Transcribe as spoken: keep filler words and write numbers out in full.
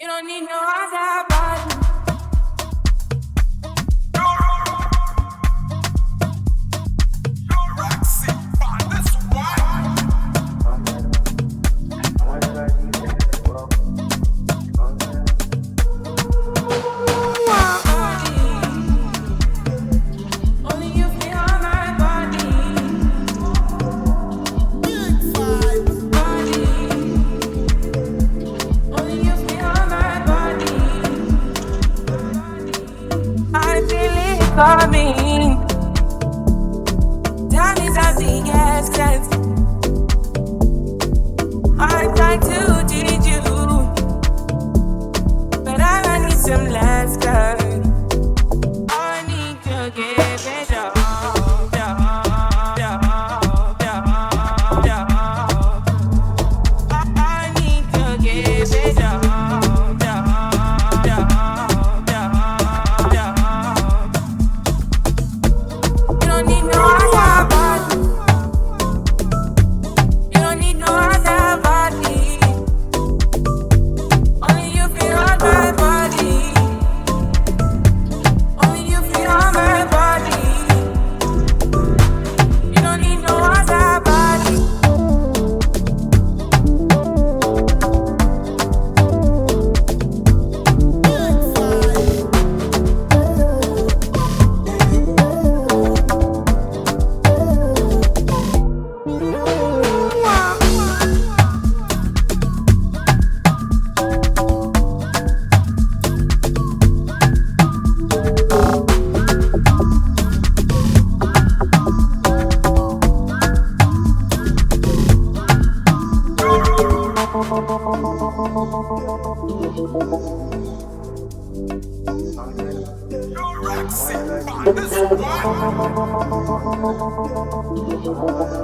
You don't need no other body. Coming, time is of the essence. I'm trying to teach you, but I need some lessons. I need to give it up. I need to give it up. This is